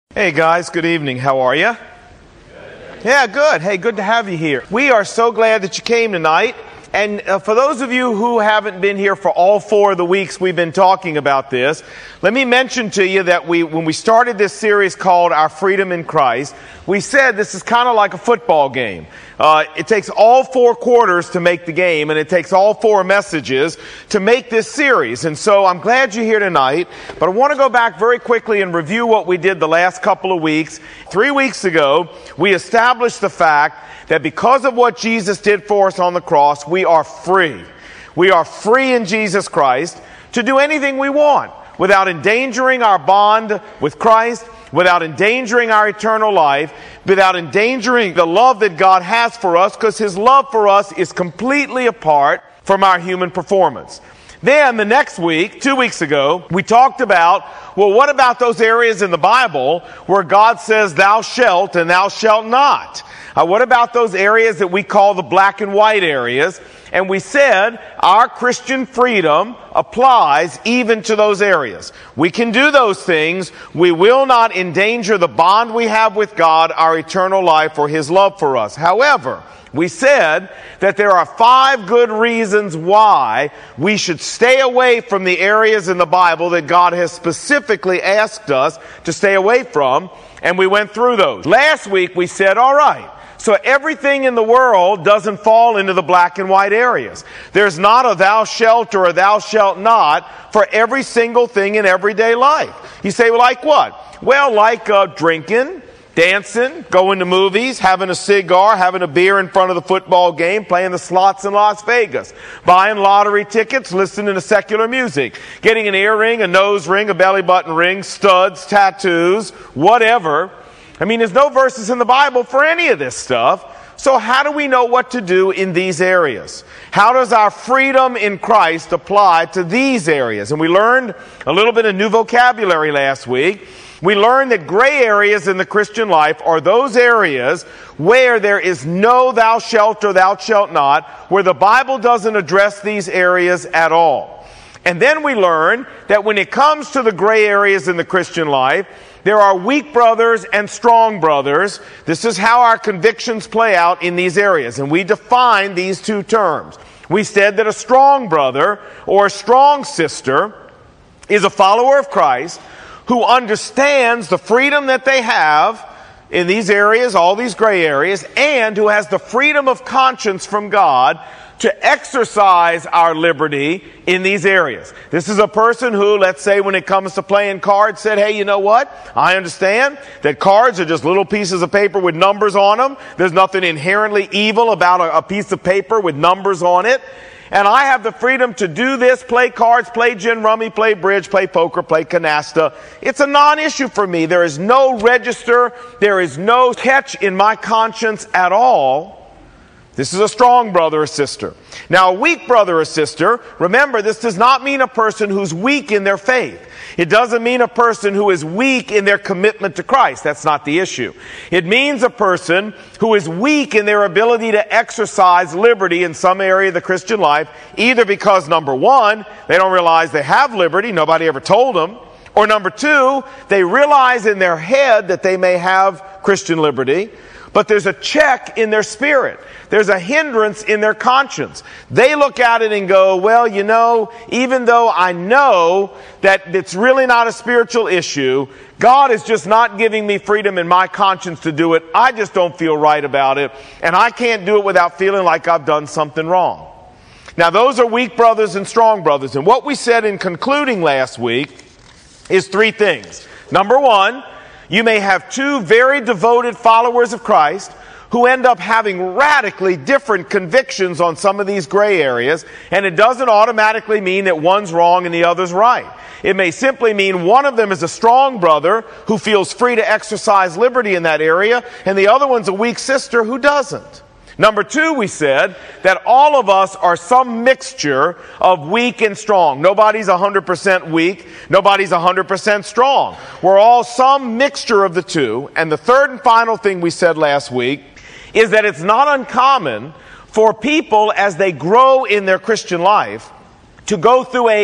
Hey guys, good evening. How are you? Yeah, good. Hey, good to have you here. We are so glad that you came tonight. And for those of you who haven't been here for all 4 of the weeks we've been talking about this, let me mention to you that when we started this series called Our Freedom in Christ, we said this is kind of like a football game. It takes all 4 quarters to make the game, and it takes all 4 messages to make this series. And so I'm glad you're here tonight, but I want to go back very quickly and review what we did the last couple of weeks. 3 weeks ago, we established the fact that because of what Jesus did for us on the cross, we are free. We are free in Jesus Christ to do anything we want without endangering our bond with Christ, without endangering our eternal life, without endangering the love that God has for us, because His love for us is completely apart from our human performance. Then the next week, 2 weeks ago, we talked about, well, what about those areas in the Bible where God says, thou shalt and thou shalt not? What about those areas that we call the black and white areas? And we said our Christian freedom applies even to those areas. We can do those things. We will not endanger the bond we have with God, our eternal life, or His love for us. However, we said that there are 5 good reasons why we should stay away from the areas in the Bible that God has specifically asked us to stay away from, and we went through those. Last week we said, all right, so everything in the world doesn't fall into the black and white areas. There's not a thou shalt or a thou shalt not for every single thing in everyday life. You say, well, like what? Well, like drinking, dancing, going to movies, having a cigar, having a beer in front of the football game, playing the slots in Las Vegas, buying lottery tickets, listening to secular music, getting an earring, a nose ring, a belly button ring, studs, tattoos, whatever. I mean, there's no verses in the Bible for any of this stuff. So how do we know what to do in these areas? How does our freedom in Christ apply to these areas? And we learned a little bit of new vocabulary last week. We learned that gray areas in the Christian life are those areas where there is no thou shalt or thou shalt not, where the Bible doesn't address these areas at all. And then we learned that when it comes to the gray areas in the Christian life, there are weak brothers and strong brothers. This is how our convictions play out in these areas. And we define these 2 terms. We said that a strong brother or a strong sister is a follower of Christ who understands the freedom that they have in these areas, all these gray areas, and who has the freedom of conscience from God to exercise our liberty in these areas. This is a person who, let's say when it comes to playing cards, said, hey, you know what? I understand that cards are just little pieces of paper with numbers on them. There's nothing inherently evil about a piece of paper with numbers on it. And I have the freedom to do this, play cards, play gin rummy, play bridge, play poker, play canasta. It's a non-issue for me. There is no register. There is no catch in my conscience at all. This is a strong brother or sister. Now, a weak brother or sister, remember, this does not mean a person who's weak in their faith. It doesn't mean a person who is weak in their commitment to Christ. That's not the issue. It means a person who is weak in their ability to exercise liberty in some area of the Christian life, either because, number 1, they don't realize they have liberty, nobody ever told them, or number 2, they realize in their head that they may have Christian liberty, but there's a check in their spirit. There's a hindrance in their conscience. They look at it and go, well, you know, even though I know that it's really not a spiritual issue, God is just not giving me freedom in my conscience to do it. I just don't feel right about it. And I can't do it without feeling like I've done something wrong. Now, those are weak brothers and strong brothers. And what we said in concluding last week is 3 things. Number 1, you may have 2 very devoted followers of Christ who end up having radically different convictions on some of these gray areas, and it doesn't automatically mean that one's wrong and the other's right. It may simply mean one of them is a strong brother who feels free to exercise liberty in that area, and the other one's a weak sister who doesn't. Number 2, we said that all of us are some mixture of weak and strong. Nobody's 100% weak. Nobody's 100% strong. We're all some mixture of the 2. And the third and final thing we said last week is that it's not uncommon for people as they grow in their Christian life to go through a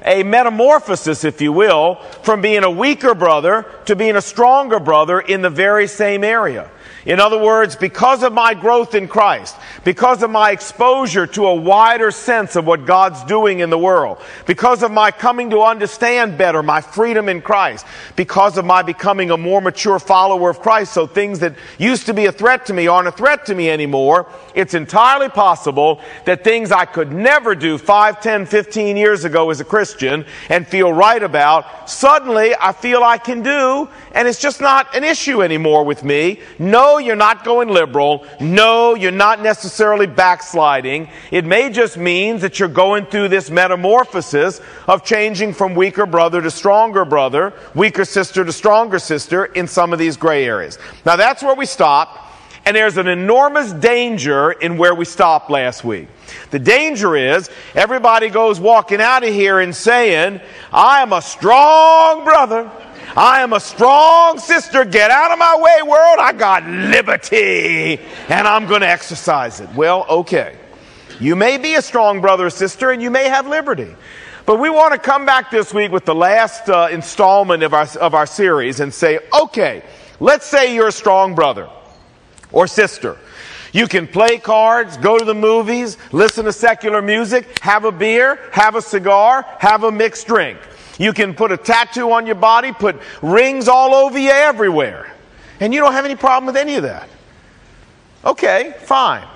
a metamorphosis, if you will, from being a weaker brother to being a stronger brother in the very same area. In other words, because of my growth in Christ, because of my exposure to a wider sense of what God's doing in the world, because of my coming to understand better my freedom in Christ, because of my becoming a more mature follower of Christ, so things that used to be a threat to me aren't a threat to me anymore, it's entirely possible that things I could never do 5, 10, 15 years ago as a Christian and feel right about, suddenly I feel I can do, and it's just not an issue anymore with me. No, you're not going liberal. No, you're not necessarily backsliding. It may just mean that you're going through this metamorphosis of changing from weaker brother to stronger brother, weaker sister to stronger sister in some of these gray areas. Now that's where we stop. And there's an enormous danger in where we stopped last week. The danger is everybody goes walking out of here and saying, I am a strong brother. I am a strong sister. Get out of my way, world. I got liberty, and I'm going to exercise it. Well, okay. You may be a strong brother or sister, and you may have liberty. But we want to come back this week with the last installment of our series and say, okay, let's say you're a strong brother or sister. You can play cards, go to the movies, listen to secular music, have a beer, have a cigar, have a mixed drink. You can put a tattoo on your body, put rings all over you everywhere. And you don't have any problem with any of that. Okay, fine.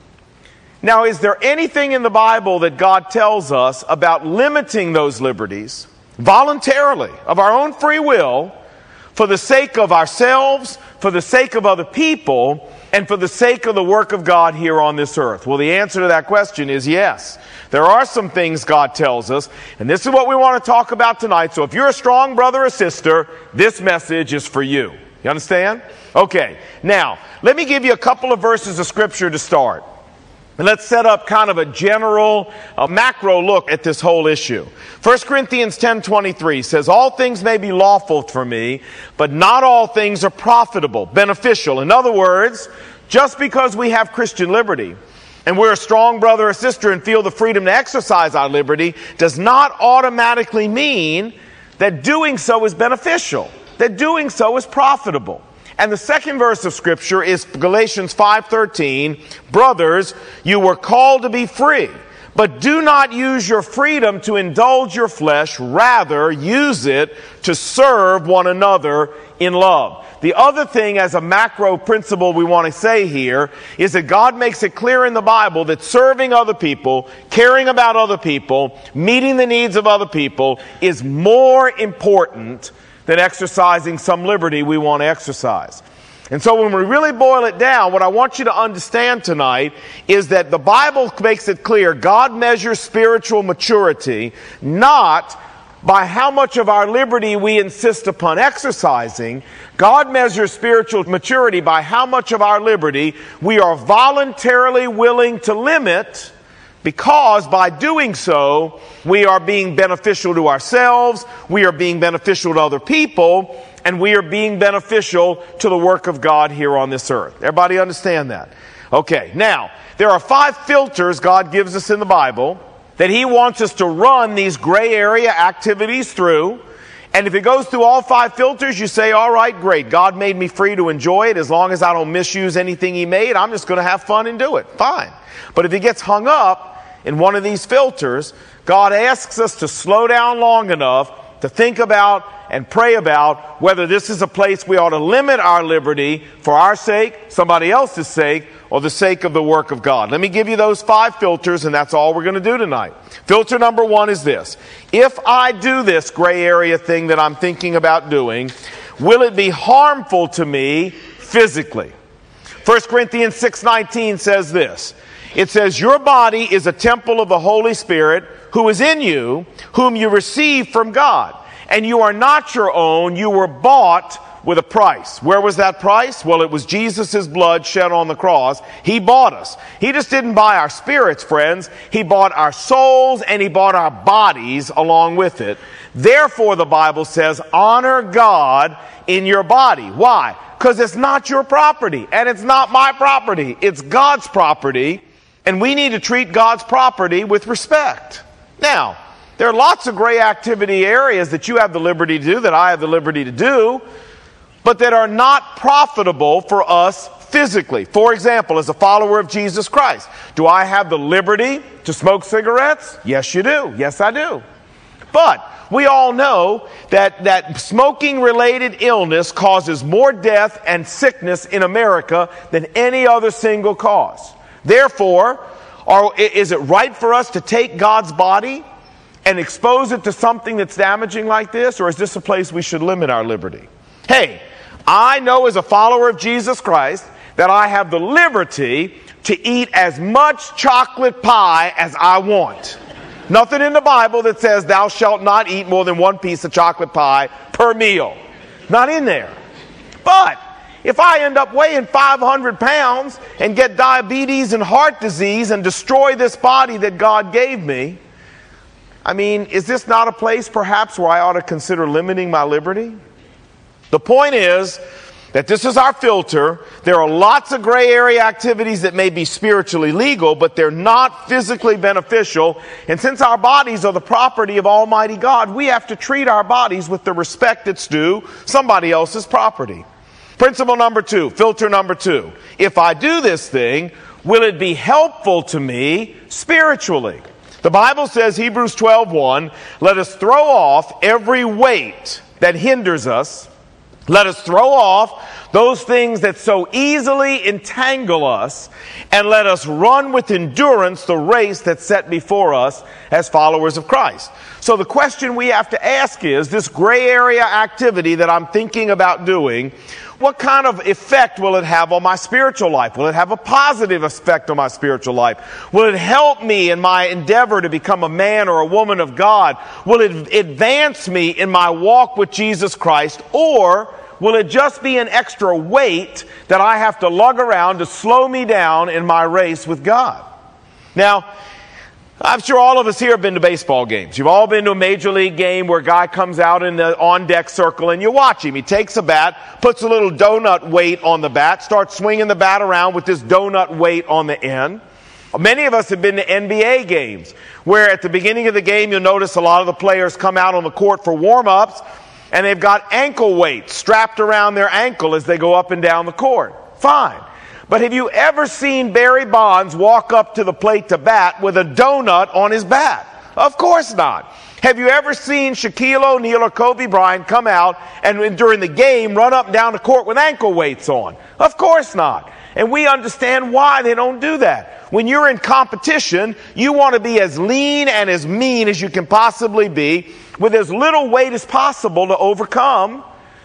Now, is there anything in the Bible that God tells us about limiting those liberties voluntarily, of our own free will, for the sake of ourselves, for the sake of other people, and for the sake of the work of God here on this earth? Well, the answer to that question is yes. There are some things God tells us, and this is what we want to talk about tonight. So if you're a strong brother or sister, this message is for you. You understand? Okay, now, let me give you a couple of verses of Scripture to start. And let's set up kind of a general, macro look at this whole issue. 1 Corinthians 10:23 says, all things may be lawful for me, but not all things are profitable, beneficial. In other words, just because we have Christian liberty, and we're a strong brother or sister and feel the freedom to exercise our liberty, does not automatically mean that doing so is beneficial, that doing so is profitable. And the second verse of Scripture is Galatians 5:13. Brothers, you were called to be free, but do not use your freedom to indulge your flesh. Rather, use it to serve one another in love. The other thing, as a macro principle we want to say here, is that God makes it clear in the Bible that serving other people, caring about other people, meeting the needs of other people is more important than exercising some liberty we want to exercise. And so when we really boil it down, what I want you to understand tonight is that the Bible makes it clear God measures spiritual maturity not by how much of our liberty we insist upon exercising. God measures spiritual maturity by how much of our liberty we are voluntarily willing to limit, because by doing so, we are being beneficial to ourselves, we are being beneficial to other people, and we are being beneficial to the work of God here on this earth. Everybody understand that? Okay, now, there are 5 filters God gives us in the Bible that He wants us to run these gray area activities through. And if it goes through all 5 filters, you say, all right, great. God made me free to enjoy it. As long as I don't misuse anything He made, I'm just going to have fun and do it. Fine. But if He gets hung up in one of these filters, God asks us to slow down long enough to think about and pray about whether this is a place we ought to limit our liberty for our sake, somebody else's sake, or the sake of the work of God. Let me give you those 5 filters, and that's all we're going to do tonight. Filter number 1 is this. If I do this gray area thing that I'm thinking about doing, will it be harmful to me physically? 1 Corinthians 6:19 says this. It says, your body is a temple of the Holy Spirit who is in you, whom you receive from God. And you are not your own, you were bought with a price. Where was that price? Well, it was Jesus' blood shed on the cross. He bought us. He just didn't buy our spirits, friends. He bought our souls and He bought our bodies along with it. Therefore, the Bible says, honor God in your body. Why? Because it's not your property, and it's not my property. It's God's property. And we need to treat God's property with respect. Now, There are lots of gray activity areas that you have the liberty to do, that I have the liberty to do, but that are not profitable for us physically. For example, as a follower of Jesus Christ, do I have the liberty to smoke cigarettes? Yes, you do. Yes, I do. But we all know that smoking-related illness causes more death and sickness in America than any other single cause. Therefore, is it right for us to take God's body and expose it to something that's damaging like this, or is this a place we should limit our liberty? Hey, I know as a follower of Jesus Christ that I have the liberty to eat as much chocolate pie as I want. Nothing in the Bible that says thou shalt not eat more than one piece of chocolate pie per meal. Not in there. But if I end up weighing 500 pounds and get diabetes and heart disease and destroy this body that God gave me, I mean, is this not a place perhaps where I ought to consider limiting my liberty? The point is that this is our filter. There are lots of gray area activities that may be spiritually legal, but they're not physically beneficial. And since our bodies are the property of Almighty God, we have to treat our bodies with the respect that's due somebody else's property. Principle number 2, filter number 2. If I do this thing, will it be helpful to me spiritually? The Bible says, Hebrews 12:1, let us throw off every weight that hinders us. Let us throw off those things that so easily entangle us, and let us run with endurance the race that's set before us as followers of Christ. So the question we have to ask is, this gray area activity that I'm thinking about doing, what kind of effect will it have on my spiritual life? Will it have a positive effect on my spiritual life? Will it help me in my endeavor to become a man or a woman of God? Will it advance me in my walk with Jesus Christ? Or will it just be an extra weight that I have to lug around to slow me down in my race with God? Now, I'm sure all of us here have been to baseball games. You've all been to a major league game where a guy comes out in the on-deck circle and you watch him. He takes a bat, puts a little donut weight on the bat, starts swinging the bat around with this donut weight on the end. Many of us have been to NBA games where at the beginning of the game you'll notice a lot of the players come out on the court for warm-ups and they've got ankle weights strapped around their ankle as they go up and down the court. Fine. But have you ever seen Barry Bonds walk up to the plate to bat with a donut on his bat? Of course not. Have you ever seen Shaquille O'Neal or Kobe Bryant come out and during the game run up and down the court with ankle weights on? Of course not. And we understand why they don't do that. When you're in competition, you want to be as lean and as mean as you can possibly be with as little weight as possible to overcome.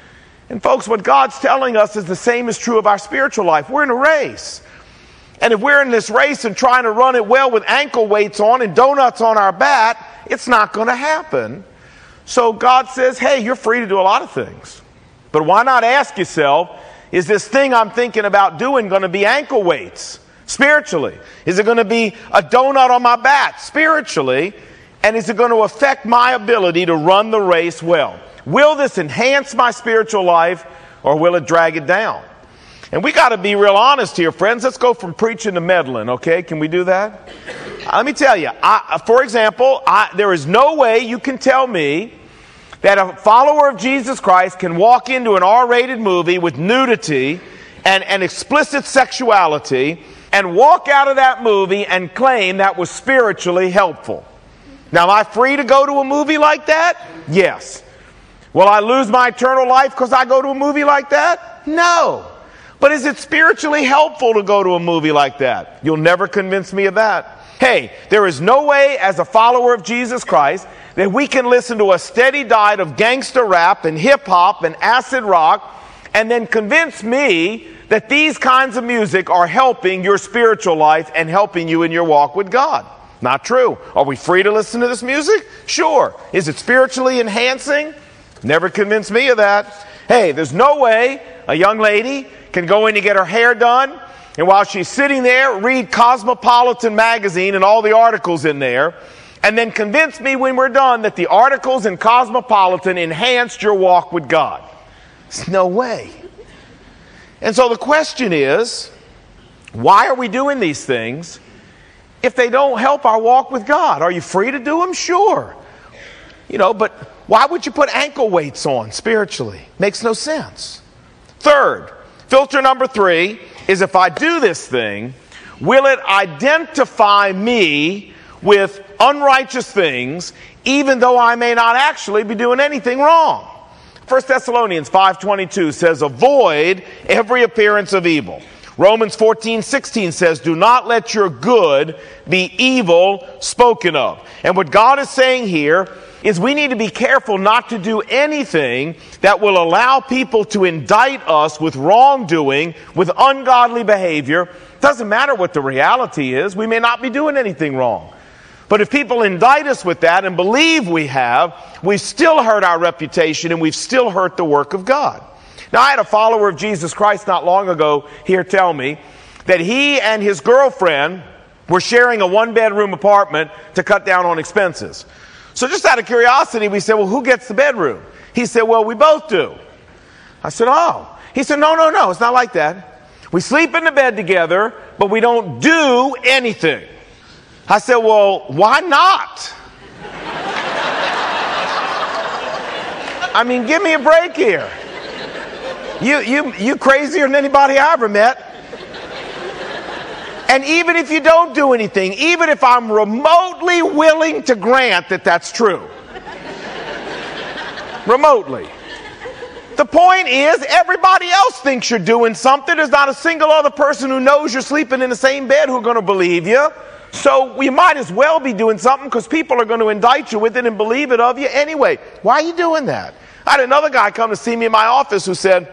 And folks, what God's telling us is the same is true of our spiritual life. We're in a race. And if we're in this race and trying to run it well with ankle weights on and donuts on our bat, it's not going to happen. So God says, hey, you're free to do a lot of things. But why not ask yourself, is this thing I'm thinking about doing going to be ankle weights spiritually? Is it going to be a donut on my bat spiritually? And is it going to affect my ability to run the race well? Will this enhance my spiritual life or will it drag it down? And we got to be real honest here, friends. Let's go from preaching to meddling, okay? Can we do that? Let me tell you, for example, there is no way you can tell me that a follower of Jesus Christ can walk into an R-rated movie with nudity and explicit sexuality and walk out of that movie and claim that was spiritually helpful. Now, am I free to go to a movie like that? Yes. Will I lose my eternal life because I go to a movie like that? No. But is it spiritually helpful to go to a movie like that? You'll never convince me of that. Hey, there is no way as a follower of Jesus Christ that we can listen to a steady diet of gangster rap and hip-hop and acid rock and then convince me that these kinds of music are helping your spiritual life and helping you in your walk with God. Not true. Are we free to listen to this music? Sure. Is it spiritually enhancing? Never convinced me of that. Hey, there's no way a young lady can go in to get her hair done, and while she's sitting there, read Cosmopolitan magazine and all the articles in there, and then convince me when we're done that the articles in Cosmopolitan enhanced your walk with God. There's no way. And so the question is, why are we doing these things if they don't help our walk with God? Are you free to do them? Sure. But why would you put ankle weights on spiritually? Makes no sense. Third, filter number 3 is if I do this thing, will it identify me with unrighteous things, even though I may not actually be doing anything wrong? 1 Thessalonians 5:22 says, avoid every appearance of evil. Romans 14:16 says, do not let your good be evil spoken of. And what God is saying here is we need to be careful not to do anything that will allow people to indict us with wrongdoing, with ungodly behavior. Doesn't matter what the reality is. We may not be doing anything wrong. But if people indict us with that and believe we've still hurt our reputation and we've still hurt the work of God. Now, I had a follower of Jesus Christ not long ago here tell me that he and his girlfriend were sharing a 1-bedroom apartment to cut down on expenses. So just out of curiosity, we said, well, who gets the bedroom? He said, well, we both do. I said, oh. He said, no, it's not like that. We sleep in the bed together, but we don't do anything. I said, well, why not? I mean, give me a break here. You crazier than anybody I ever met. And even if you don't do anything, even if I'm remotely willing to grant that that's true, remotely, the point is everybody else thinks you're doing something. There's not a single other person who knows you're sleeping in the same bed who's going to believe you. So we might as well be doing something because people are going to indict you with it and believe it of you anyway. Why are you doing that? I had another guy come to see me in my office who said,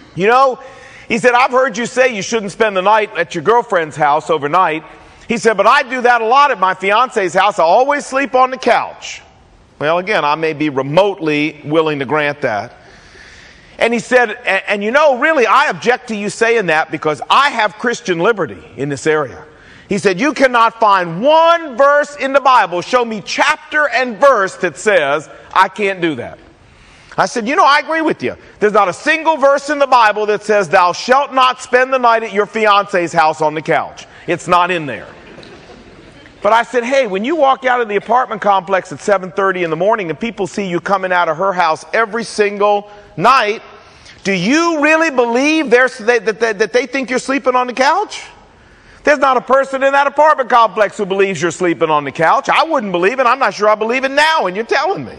he said, I've heard you say you shouldn't spend the night at your girlfriend's house overnight. He said, but I do that a lot at my fiance's house. I always sleep on the couch. Well, again, I may be remotely willing to grant that. And he said, and really, I object to you saying that because I have Christian liberty in this area. He said, you cannot find one verse in the Bible, show me chapter and verse that says I can't do that. I said, I agree with you. There's not a single verse in the Bible that says thou shalt not spend the night at your fiance's house on the couch. It's not in there. But I said, hey, when you walk out of the apartment complex at 7:30 in the morning and people see you coming out of her house every single night, do you really believe that they think you're sleeping on the couch? There's not a person in that apartment complex who believes you're sleeping on the couch. I wouldn't believe it. I'm not sure I believe it now, and you're telling me.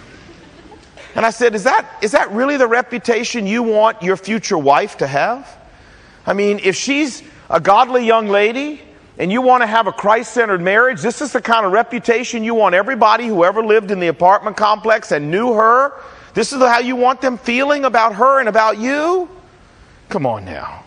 And I said, is that really the reputation you want your future wife to have? I mean, if she's a godly young lady and you want to have a Christ-centered marriage, this is the kind of reputation you want everybody who ever lived in the apartment complex and knew her? This is how you want them feeling about her and about you? Come on now.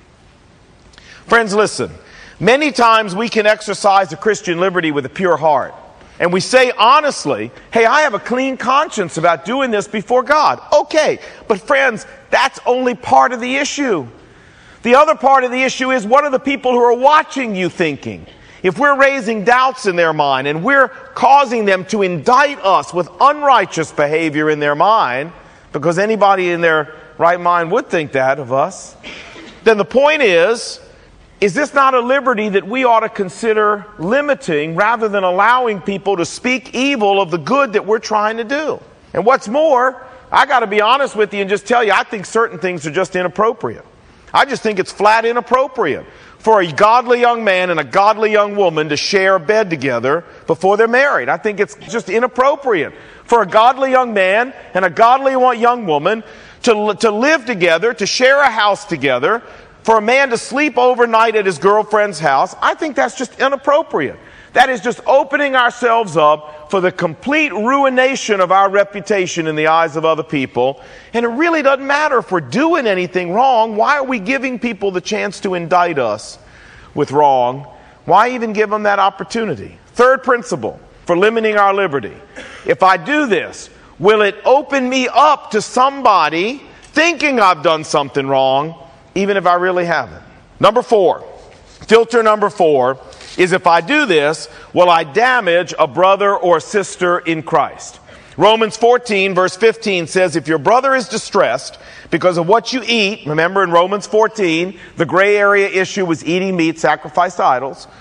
Friends, listen. Many times we can exercise a Christian liberty with a pure heart. And we say honestly, hey, I have a clean conscience about doing this before God. Okay, but friends, that's only part of the issue. The other part of the issue is, what are the people who are watching you thinking? If we're raising doubts in their mind and we're causing them to indict us with unrighteous behavior in their mind, because anybody in their right mind would think that of us, then the point is this not a liberty that we ought to consider limiting rather than allowing people to speak evil of the good that we're trying to do? And what's more, I got to be honest with you and just tell you, I think certain things are just inappropriate. I just think it's flat inappropriate for a godly young man and a godly young woman to share a bed together before they're married. I think it's just inappropriate for a godly young man and a godly young woman to live together, to share a house together, for a man to sleep overnight at his girlfriend's house. I think that's just inappropriate. That is just opening ourselves up for the complete ruination of our reputation in the eyes of other people. And it really doesn't matter if we're doing anything wrong. Why are we giving people the chance to indict us with wrong? Why even give them that opportunity? Third principle for limiting our liberty. If I do this, will it open me up to somebody thinking I've done something wrong, even if I really haven't? Number 4, filter number 4 is, if I do this, will I damage a brother or sister in Christ? Romans 14 verse 15 says, if your brother is distressed because of what you eat, remember in Romans 14, the gray area issue was eating meat sacrificed to idols.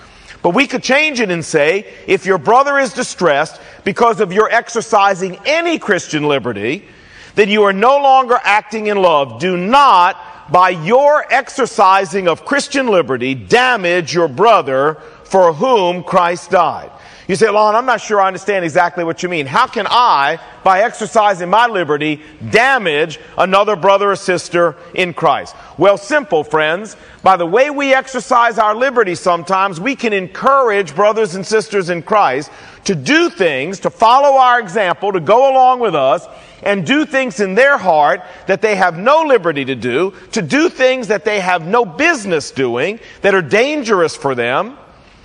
But we could change it and say, if your brother is distressed because of your exercising any Christian liberty, then you are no longer acting in love. Do not, by your exercising of Christian liberty, damage your brother for whom Christ died. You say, Lon, I'm not sure I understand exactly what you mean. How can I, by exercising my liberty, damage another brother or sister in Christ? Well, simple, friends. By the way we exercise our liberty sometimes, we can encourage brothers and sisters in Christ to do things, to follow our example, to go along with us, and do things in their heart that they have no liberty to do things that they have no business doing, that are dangerous for them.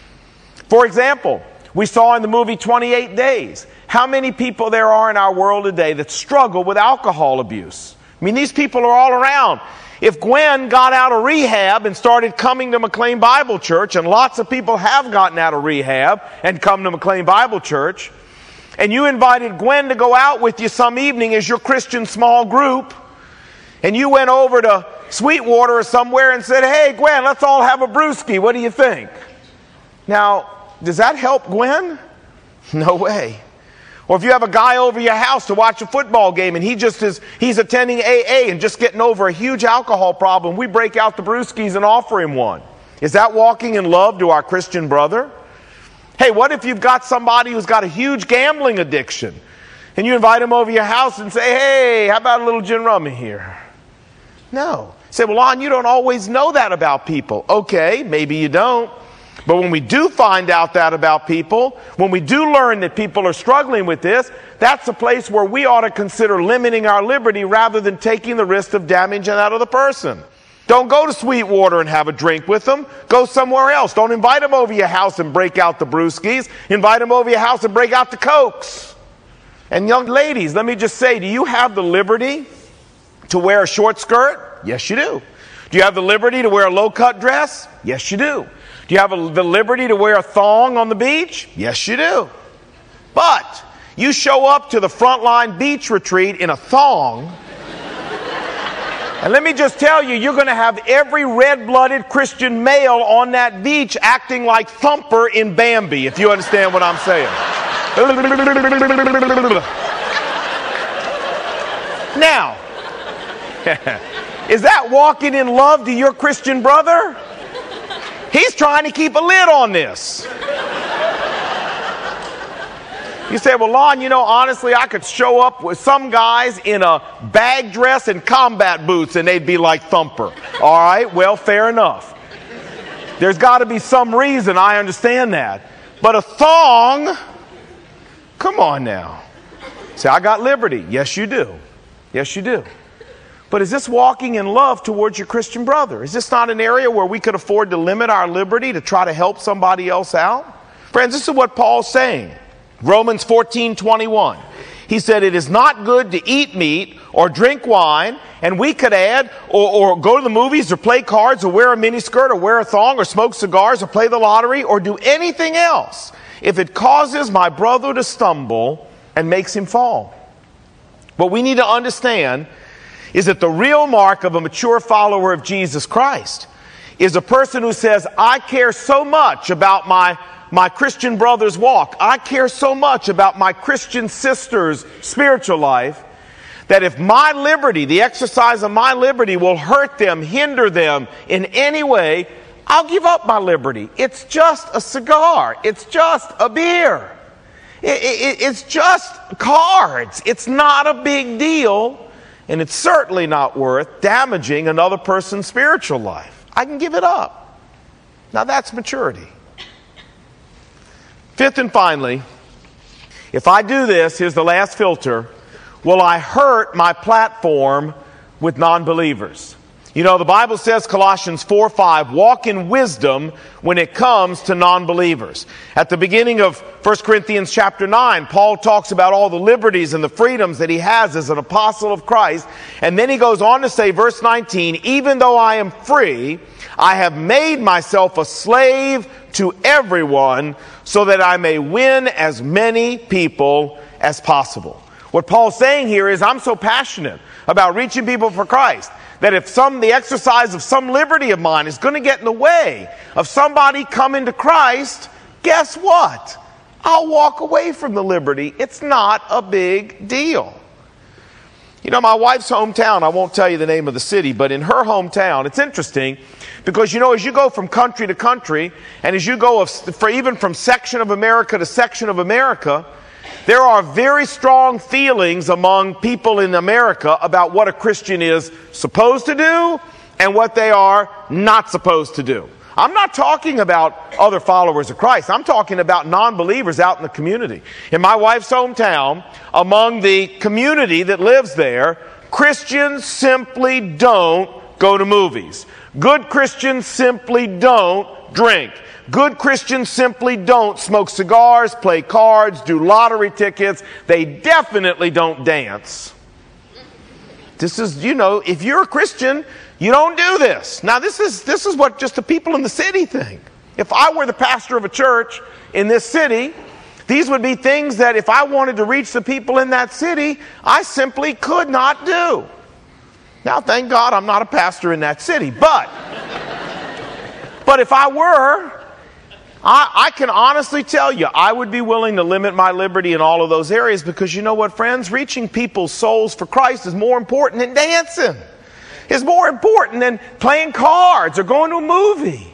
For example, we saw in the movie 28 Days how many people there are in our world today that struggle with alcohol abuse. I mean, these people are all around. If Gwen got out of rehab and started coming to McLean Bible Church, and lots of people have gotten out of rehab and come to McLean Bible Church, and you invited Gwen to go out with you some evening as your Christian small group, and you went over to Sweetwater or somewhere and said, hey, Gwen, let's all have a brewski. What do you think? Now, does that help Gwen? No way. Or if you have a guy over your house to watch a football game and he's attending AA and just getting over a huge alcohol problem, we break out the brewskis and offer him one. Is that walking in love to our Christian brother? Hey, what if you've got somebody who's got a huge gambling addiction and you invite him over your house and say, hey, how about a little gin rummy here? No. You say, well, Lon, you don't always know that about people. Okay, maybe you don't. But when we do find out that about people, when we do learn that people are struggling with this, that's a place where we ought to consider limiting our liberty rather than taking the risk of damaging that other person. Don't go to Sweetwater and have a drink with them. Go somewhere else. Don't invite them over your house and break out the brewskis. Invite them over your house and break out the Cokes. And young ladies, let me just say, do you have the liberty to wear a short skirt? Yes, you do. Do you have the liberty to wear a low-cut dress? Yes, you do. Do you have the liberty to wear a thong on the beach? Yes, you do. But you show up to the Frontline Beach Retreat in a thong, and let me just tell you, you're going to have every red-blooded Christian male on that beach acting like Thumper in Bambi, if you understand what I'm saying. Now, is that walking in love to your Christian brother? He's trying to keep a lid on this. You say, well, Lon, honestly, I could show up with some guys in a bag dress and combat boots and they'd be like Thumper. All right, well, fair enough. There's got to be some reason, I understand that. But a thong, come on now. Say, I got liberty. Yes, you do. Yes, you do. But is this walking in love towards your Christian brother? Is this not an area where we could afford to limit our liberty to try to help somebody else out? Friends, this is what Paul's saying. Romans 14:21. He said, it is not good to eat meat or drink wine, and we could add, or go to the movies or play cards or wear a miniskirt or wear a thong or smoke cigars or play the lottery or do anything else if it causes my brother to stumble and makes him fall. What we need to understand is that the real mark of a mature follower of Jesus Christ is a person who says, I care so much about my Christian brother's walk. I care so much about my Christian sister's spiritual life that if my liberty, the exercise of my liberty will hurt them, hinder them in any way, I'll give up my liberty. It's just a cigar. It's just a beer. It's just cards. It's not a big deal. And it's certainly not worth damaging another person's spiritual life. I can give it up. Now that's maturity. Fifth and finally, if I do this, here's the last filter, will I hurt my platform with non-believers? The Bible says, Colossians 4:5, walk in wisdom when it comes to non-believers. At the beginning of 1 Corinthians chapter 9, Paul talks about all the liberties and the freedoms that he has as an apostle of Christ. And then he goes on to say, verse 19, even though I am free, I have made myself a slave to everyone so that I may win as many people as possible. What Paul's saying here is, I'm so passionate about reaching people for Christ that if the exercise of some liberty of mine is going to get in the way of somebody coming to Christ, guess what? I'll walk away from the liberty. It's not a big deal. You know, my wife's hometown, I won't tell you the name of the city, but in her hometown, it's interesting because, you know, as you go from country to country, and as you go even from section of America to section of America, there are very strong feelings among people in America about what a Christian is supposed to do and what they are not supposed to do. I'm not talking about other followers of Christ. I'm talking about non-believers out in the community. In my wife's hometown, among the community that lives there, Christians simply don't go to movies. Good Christians simply don't drink. Good Christians simply don't smoke cigars, play cards, do lottery tickets. They definitely don't dance. This is, you know, if you're a Christian, you don't do this. Now, this is what just the people in the city think. If I were the pastor of a church in this city, these would be things that if I wanted to reach the people in that city, I simply could not do. Now, thank God I'm not a pastor in that city, but if I were, I can honestly tell you, I would be willing to limit my liberty in all of those areas because you know what, friends? Reaching people's souls for Christ is more important than dancing. It's more important than playing cards or going to a movie.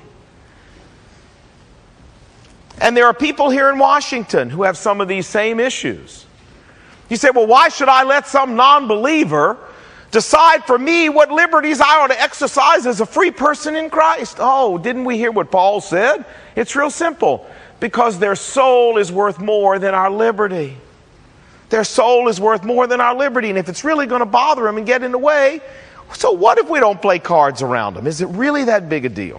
And there are people here in Washington who have some of these same issues. You say, well, why should I let some non-believer decide for me what liberties I ought to exercise as a free person in Christ? Oh, didn't we hear what Paul said? It's real simple. Because their soul is worth more than our liberty. Their soul is worth more than our liberty. And if it's really going to bother them and get in the way, so what if we don't play cards around them? Is it really that big a deal?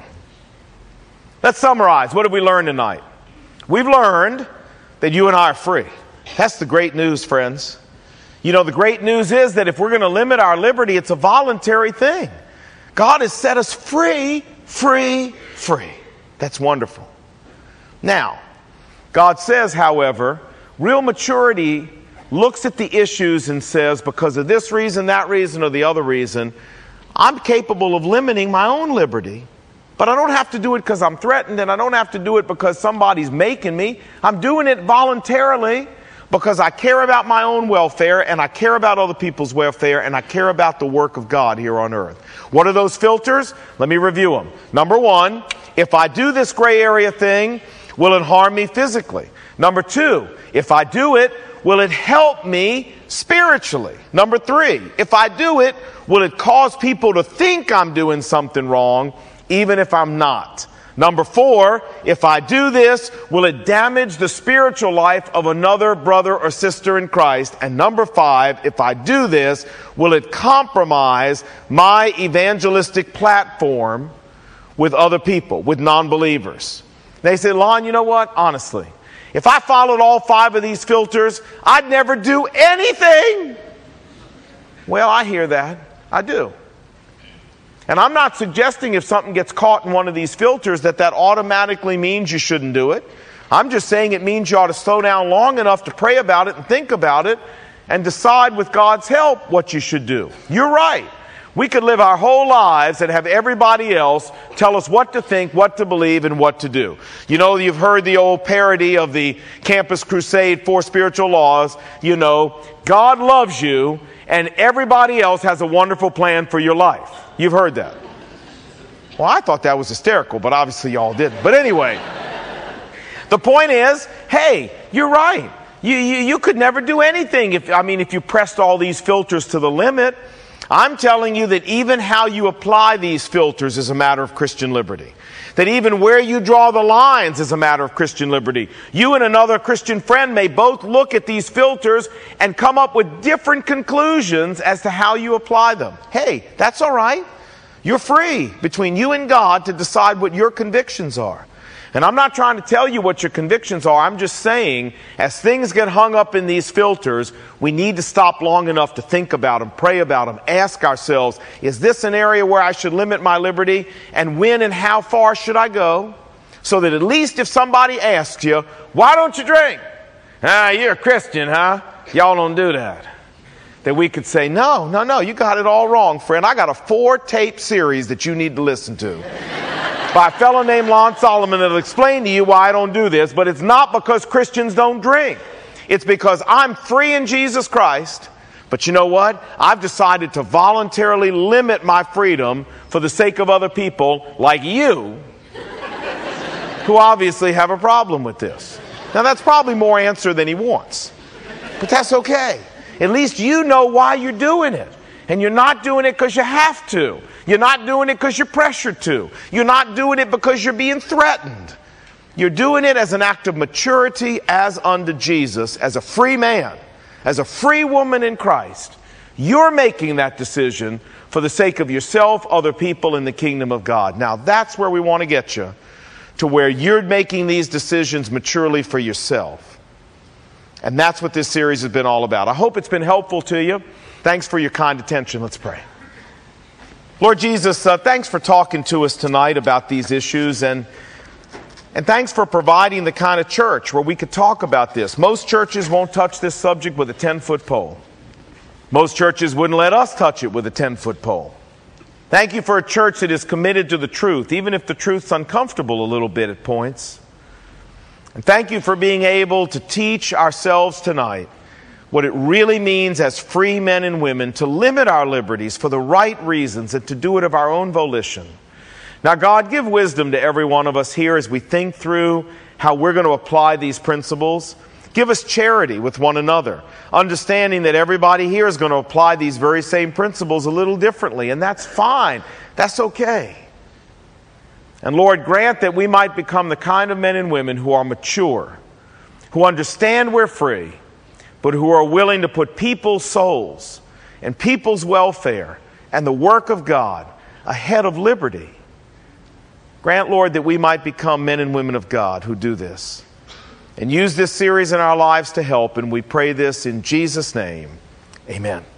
Let's summarize. What did we learn tonight? We've learned that you and I are free. That's the great news, friends. You know, the great news is that if we're going to limit our liberty, it's a voluntary thing. God has set us free, free, free. That's wonderful. Now, God says, however, real maturity looks at the issues and says, because of this reason, that reason, or the other reason, I'm capable of limiting my own liberty. But I don't have to do it because I'm threatened, and I don't have to do it because somebody's making me. I'm doing it voluntarily because I care about my own welfare, and I care about other people's welfare, and I care about the work of God here on earth. What are those filters? Let me review them. Number one, if I do this gray area thing, will it harm me physically? Number two, if I do it, will it help me spiritually? Number three, if I do it, will it cause people to think I'm doing something wrong, even if I'm not? Number four, if I do this, will it damage the spiritual life of another brother or sister in Christ? And number five, if I do this, will it compromise my evangelistic platform with other people, with non-believers? They say, Lon, you know what? Honestly, if I followed all five of these filters, I'd never do anything. Well, I hear that. I do. And I'm not suggesting if something gets caught in one of these filters that automatically means you shouldn't do it. I'm just saying it means you ought to slow down long enough to pray about it and think about it and decide with God's help what you should do. You're right. We could live our whole lives and have everybody else tell us what to think, what to believe, and what to do. You know, you've heard the old parody of the Campus Crusade, 4 Spiritual Laws. You know, God loves you and everybody else has a wonderful plan for your life. You've heard that. Well, I thought that was hysterical, but obviously y'all didn't. But anyway, the point is, hey, you're right. You could never do anything if you pressed all these filters to the limit. I'm telling you that even how you apply these filters is a matter of Christian liberty. That even where you draw the lines is a matter of Christian liberty. You and another Christian friend may both look at these filters and come up with different conclusions as to how you apply them. Hey, that's all right. You're free between you and God to decide what your convictions are. And I'm not trying to tell you what your convictions are. I'm just saying, as things get hung up in these filters, we need to stop long enough to think about them, pray about them, ask ourselves, is this an area where I should limit my liberty? And when and how far should I go? So that at least if somebody asks you, why don't you drink? You're a Christian, huh? Y'all don't do that. that we could say, no, you got it all wrong, friend. I got a 4-tape series that you need to listen to by a fellow named Lon Solomon that'll explain to you why I don't do this. But it's not because Christians don't drink. It's because I'm free in Jesus Christ. But you know what? I've decided to voluntarily limit my freedom for the sake of other people like you who obviously have a problem with this. Now that's probably more answer than he wants. But that's okay. At least you know why you're doing it. And you're not doing it because you have to. You're not doing it because you're pressured to. You're not doing it because you're being threatened. You're doing it as an act of maturity as unto Jesus, as a free man, as a free woman in Christ. You're making that decision for the sake of yourself, other people, in the kingdom of God. Now that's where we want to get you, to where you're making these decisions maturely for yourself. And that's what this series has been all about. I hope it's been helpful to you. Thanks for your kind attention. Let's pray. Lord Jesus, thanks for talking to us tonight about these issues, and thanks for providing the kind of church where we could talk about this. Most churches won't touch this subject with a 10-foot pole. Most churches wouldn't let us touch it with a 10-foot pole. Thank you for a church that is committed to the truth, even if the truth's uncomfortable a little bit at points. And thank you for being able to teach ourselves tonight what it really means as free men and women to limit our liberties for the right reasons and to do it of our own volition. Now, God, give wisdom to every one of us here as we think through how we're going to apply these principles. Give us charity with one another, understanding that everybody here is going to apply these very same principles a little differently, and that's fine. That's okay. And Lord, grant that we might become the kind of men and women who are mature, who understand we're free, but who are willing to put people's souls and people's welfare and the work of God ahead of liberty. Grant, Lord, that we might become men and women of God who do this. And use this series in our lives to help, and we pray this in Jesus' name. Amen.